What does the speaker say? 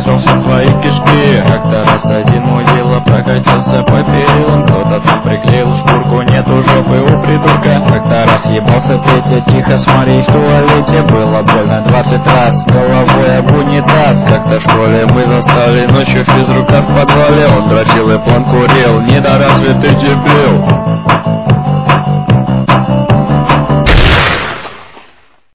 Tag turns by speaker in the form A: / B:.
A: рассрал все свои кишки. Как-то раз один мудила прокатился по перилам, кто-то там приклеил шкурку, нету жопы у придурка. Как-то раз ебался Петя, тихо смотри, в туалете было больно 20 раз, головой об унитаз. Как-то в школе мы застали ночью физрука в подвале, он дрочил и план курил, недоразвитый дебил.